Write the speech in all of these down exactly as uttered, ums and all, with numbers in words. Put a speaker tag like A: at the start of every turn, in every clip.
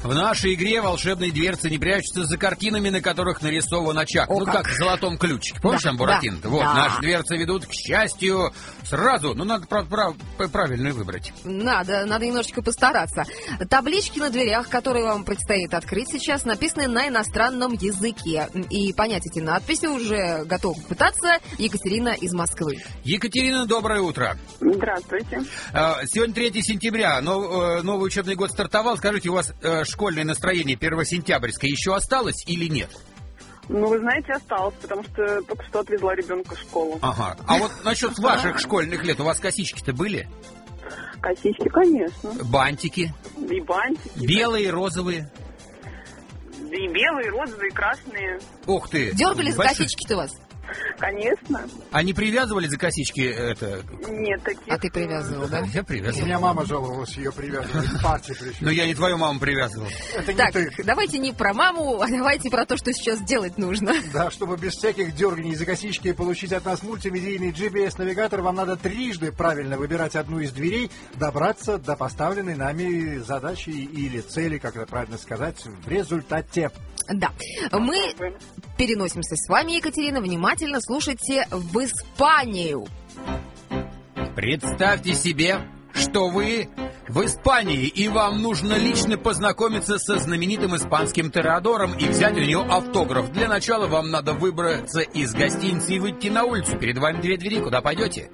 A: В нашей игре волшебные дверцы не прячутся за картинами, на которых нарисован очаг. О, ну, как. как в «Золотом ключике». Помнишь, да, там Буратино? Да, вот, да. Наши дверцы ведут, к счастью, сразу. Ну, надо прав- прав- правильную выбрать.
B: Надо, надо немножечко постараться. Таблички на дверях, которые вам предстоит открыть сейчас, написаны на иностранном языке. И понять эти надписи уже готова пытаться Екатерина из Москвы.
A: Екатерина, доброе утро.
C: Здравствуйте.
A: Сегодня третьего сентября. Новый учебный год стартовал. Скажите, у вас школьное настроение первосентябрьское еще осталось или нет?
C: Ну, вы знаете, осталось, потому что только что отвезла ребенка в школу.
A: Ага. А вот насчет ваших школьных лет, у вас косички-то были?
C: Косички, конечно.
A: Бантики?
C: И бантики.
A: Белые, розовые?
C: И белые, и розовые, и красные.
A: Ух ты!
B: Дергали за косички-то у вас?
C: Конечно.
A: А не привязывали за косички это?
C: Нет, таких.
B: А ты привязывал, да?
A: Я привязывал.
D: У меня мама жаловалась, ее привязывали к парте причем.
A: Но я не твою маму привязывал.
D: Это
B: так,
D: не ты.
B: Давайте не про маму, а давайте про то, что сейчас делать нужно.
D: Да, чтобы без всяких дерганий за косички получить от нас мультимедийный джи пи эс-навигатор, вам надо трижды правильно выбирать одну из дверей, добраться до поставленной нами задачи или цели, как это правильно сказать, в результате.
B: Да. Мы переносимся с вами, Екатерина, внимательно слушайте в Испанию.
A: Представьте себе, что вы в Испании, и вам нужно лично познакомиться со знаменитым испанским тореадором и взять у него автограф. Для начала вам надо выбраться из гостиницы и выйти на улицу. Перед вами две двери. Куда пойдете?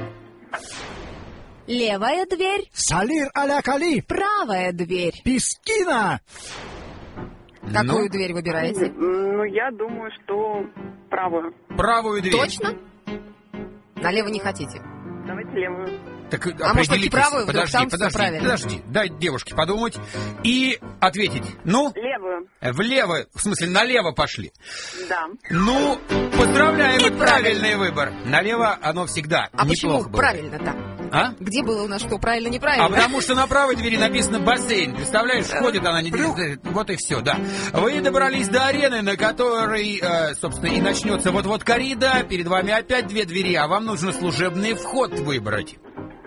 B: Левая дверь.
D: Салир а-ля Кали.
B: Правая дверь.
D: Пискина.
B: Какую
A: ну,
B: дверь выбираете?
C: Ну, я думаю, что правую.
A: Правую дверь.
B: Точно? Налево не хотите?
C: Давайте левую.
A: Так,
B: а может быть и правую?
A: Подожди,
B: там
A: подожди,
B: правильно.
A: подожди. Дай девушке подумать и ответить. Ну?
C: Левую.
A: Влево, в смысле, налево пошли.
C: Да.
A: Ну, поздравляем, это правильный выбор. Налево оно всегда
B: а
A: неплохо
B: почему
A: было.
B: правильно-то?
A: А?
B: Где было у нас что, правильно-неправильно?
A: А потому что на правой двери написано «бассейн». Представляешь, входит она, не... вот и все, да. Вы добрались до арены, на которой, э, собственно, и начнется вот-вот коррида. Перед вами опять две двери, а вам нужно служебный вход выбрать.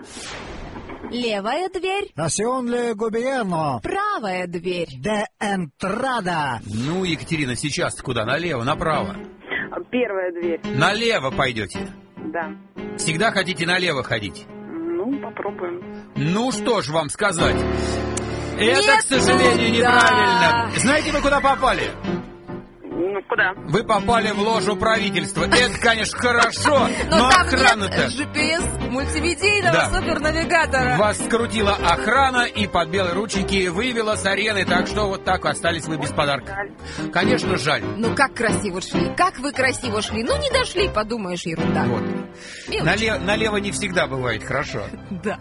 B: Левая дверь.
D: Националь де Гобierno.
B: Правая дверь.
D: Де Entrada.
A: Ну, Екатерина, сейчас куда? Налево, направо?
C: Первая дверь.
A: Налево пойдете?
C: Да.
A: Всегда хотите налево ходить?
C: Ну, попробуем.
A: Ну, что ж вам сказать. Это,
B: Нет,
A: к сожалению,
B: ну,
A: неправильно.
B: да.
A: Знаете, вы куда попали?
C: Ну, куда?
A: Вы попали в ложу правительства. Это, конечно, хорошо, но,
B: но там
A: охрана-то...
B: нет джи пи эс мультимедийного
A: Да.
B: супернавигатора.
A: Вас скрутила охрана и под белые рученьки вывела с арены, так что вот так остались вы без подарка.
C: Жаль.
A: Конечно, жаль.
B: Ну, как красиво шли, как вы красиво шли. Ну, не дошли, подумаешь, ерунда.
A: Вот.
B: Мелочь.
A: Нале- налево не всегда бывает хорошо.
B: Да.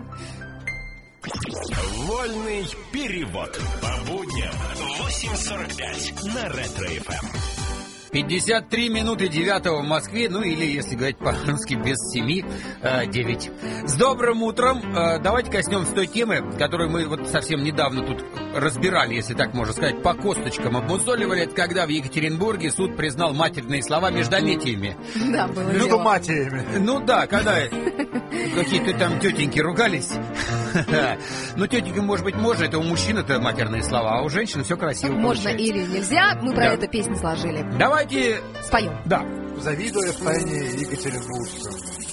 E: Вольный перевод. По будням восемь сорок пять на Ретро-эф эм.
A: пятьдесят три минуты девятого в Москве, ну или, если говорить по-русски, без семи, девять. С добрым утром. Э, давайте коснемся той темы, которую мы вот совсем недавно тут разбирали, если так можно сказать, по косточкам обмусоливали. Это когда в Екатеринбурге суд признал матерные слова междометиями.
B: Да, было
D: Между
B: дело.
D: матерями.
A: Ну да, когда какие-то там тетеньки ругались. Ну, тетенька, может быть, можно, это у мужчин-то матерные слова, а у женщин все красиво
B: Можно
A: получается.
B: или нельзя, мы про
A: Да.
B: это песню сложили.
A: Давайте...
B: Споем.
A: Да.
D: Завидуя в тайне екатеринбуржцам.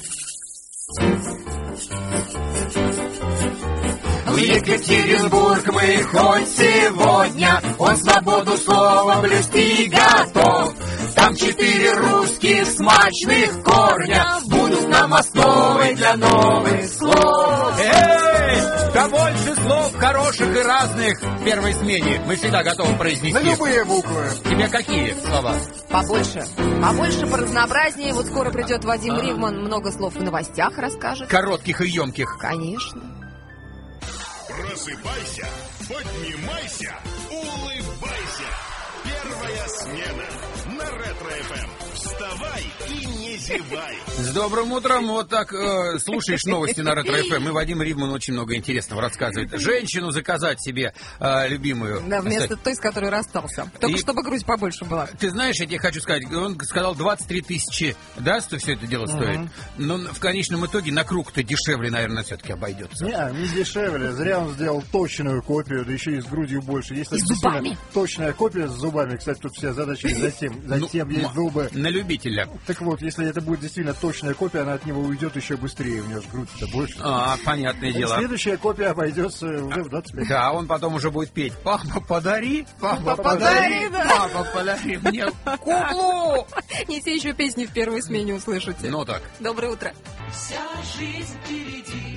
A: В Екатеринбург мы хоть сегодня, он свободу слова блюсти готов. Там четыре русских смачных корня будут нам основой для новых слов. Эй, побольше слов хороших и разных в первой смене. Мы всегда готовы произнести.
D: На любые буквы.
A: Тебе какие слова?
B: Побольше. Побольше, по разнообразнее. Вот скоро придет Вадим Ривман, много слов в новостях расскажет.
A: Коротких и емких.
B: Конечно.
E: Просыпайся, поднимайся, улыбайся. Первая смена на Ретро-эф эм. Вставай и не зевай.
F: С добрым утром. Вот так э, слушаешь новости на Ретро-эф эм, и Вадим Ридман очень много интересного рассказывает. Женщину заказать себе э, любимую.
B: Да, вместо
F: Кстати,
B: той, с которой расстался. Только
F: И-
B: чтобы грудь побольше была.
F: ты знаешь, я тебе хочу сказать, он сказал двадцать три тысячи, да, что все это дело стоит. Но в конечном итоге на круг-то дешевле, наверное, все-таки обойдется.
D: Не, не дешевле. Зря он сделал точную копию, да еще и с грудью больше. Если
B: И с
D: действительно
B: зубами.
D: точная копия с зубами, кстати, тут вся задача затем, затем
F: Ну,
D: есть
F: м-
D: зубы.
F: На любителя.
D: Так вот, если это будет действительно точная копия, она от него уйдет еще быстрее, у нее же грудь-то больше.
F: А, понятное дело.
D: Следующая копия обойдется уже в двадцать пять.
F: Да, он потом уже будет петь. Папа, подари, папа,
B: подари,
F: подари,
B: да.
F: папа, подари мне куклу.
B: Не все еще песни в первой смене услышите.
F: Ну так.
B: Доброе утро.
G: Вся жизнь впереди.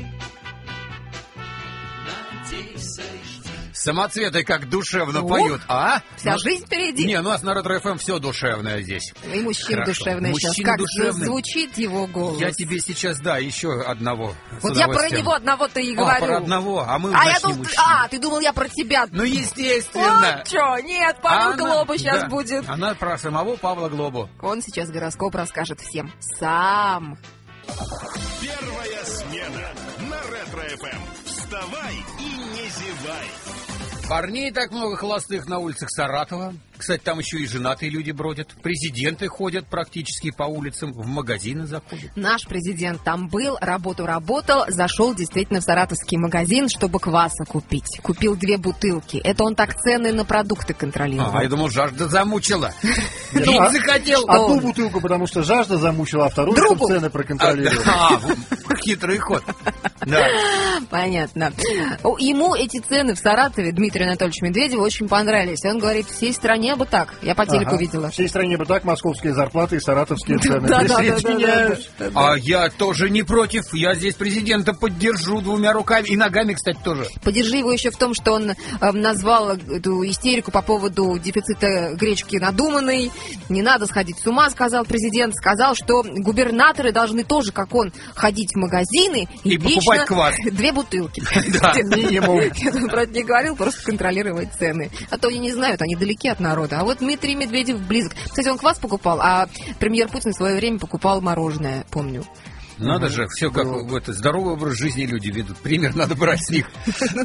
G: Надейся и жди.
F: Самоцветы как душевно
B: Ух,
F: поют. А?
B: Вся
F: Ну,
B: жизнь впереди.
F: Не, ну у нас на Ретро-эф эм все душевное здесь.
B: И мужчин
F: Хорошо.
B: душевный сейчас.
F: Мужчина
B: Как
F: душевный.
B: звучит его голос.
F: Я тебе сейчас, да, еще одного. с
B: Вот я про
F: удовольствием.
B: него одного-то и
F: А,
B: говорю.
F: про одного, а мы
B: А я
F: начнем
B: думал,
F: мужчин.
B: а, ты думал, я про тебя.
F: Ну, естественно.
B: Вот чё, нет, Павел
F: Она-
B: Глоба сейчас
F: да,
B: будет.
F: Она про самого Павла Глобу.
B: Он сейчас гороскоп расскажет всем сам.
E: Первая смена на Ретро-эф эм. Вставай и не зевай.
F: Парней так много холостых на улицах Саратова. Кстати, там еще и женатые люди бродят. Президенты ходят практически по улицам, в магазины заходят.
B: Наш президент там был, работу работал, зашел действительно в саратовский магазин, чтобы кваса купить. Купил две бутылки. Это он так цены на продукты контролировал.
F: А, я думал, жажда замучила.
D: Нет,
F: Пить
D: а-
F: захотел.
D: Одну бутылку, потому что жажда замучила, а вторую,
B: Другу.
D: чтобы цены проконтролировать.
F: А, хитрый ход. Да.
B: Понятно. О, Ему эти цены в Саратове, Дмитрию Анатольевичу Медведеву, очень понравились. Он говорит, всей стране бы так. Я по телеку
D: Ага.
B: видела.
D: Всей стране бы так, московские зарплаты и саратовские цены.
B: Да, да, да, да,
D: Присоединяюсь.
B: да, да, да.
F: А я тоже не против. Я здесь президента поддержу двумя руками. И ногами, кстати, тоже.
B: Поддержи его еще в том, что он э, назвал эту истерику по поводу дефицита гречки надуманной. Не надо сходить с ума, сказал президент. Сказал, что губернаторы должны тоже, как он, ходить в магазины и,
F: И
B: лично
F: покупать квас.
B: две бутылки.
F: Да.
D: Минимум.
B: Я тут про это не говорил, просто контролировать цены. А то они не знают, они далеки от народа. А вот Дмитрий Медведев близок. Кстати, он квас покупал, а премьер Путин в свое время покупал мороженое, помню.
F: Надо же, все как в это, здоровый образ жизни люди ведут. Пример надо брать с них.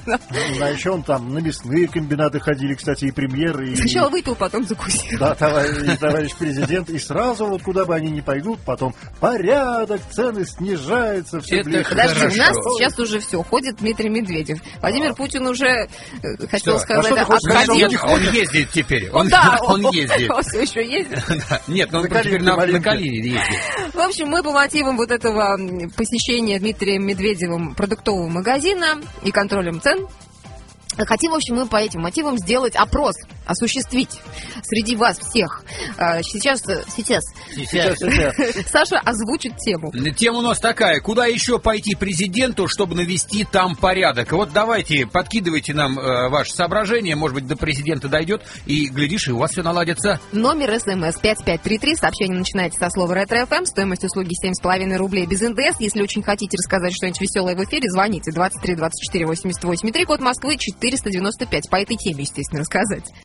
D: А еще он там на мясные комбинаты ходили, кстати, и премьер, и...
B: Сначала выпил, потом закусил.
D: Да, товарищ, товарищ президент, и сразу вот куда бы они ни пойдут, потом порядок, цены снижаются, все
F: Это
D: ближе.
B: Подожди,
F: Хорошо.
B: у нас сейчас уже все, ходит Дмитрий Медведев. Владимир Путин уже, э, хотел
F: Что?
B: сказать,
D: А что ты хочешь сказать,
B: отходил.
F: Нет, он ездит теперь. Он,
B: Да,
F: он ездит.
B: Он все еще ездит.
F: Да. Нет, ну он
D: На
F: теперь
D: Калинке
F: на, на
D: маленько.
F: Калине ездит.
B: В общем, мы по мотивам вот этого м, посещения Дмитрием Медведевым продуктового магазина и контролем цен хотим, в общем, мы по этим мотивам сделать опрос, осуществить среди вас всех. А, Сейчас, сейчас
D: Сейчас, сейчас.
B: Саша озвучит тему.
F: Тема у нас такая. Куда еще пойти президенту, чтобы навести там порядок? Вот давайте, подкидывайте нам э, ваши соображения. Может быть, до президента дойдет. И, глядишь, и у вас все наладится.
B: Номер СМС пять пять три три. Сообщение начинается со слова «Ретро-эф эм». Стоимость услуги семь с половиной рублей без эн дэ эс. Если очень хотите рассказать что-нибудь веселое в эфире, звоните двадцать три двадцать четыре восемьдесят восемь три, код Москвы четыреста девяносто пять. По этой теме, естественно, рассказать.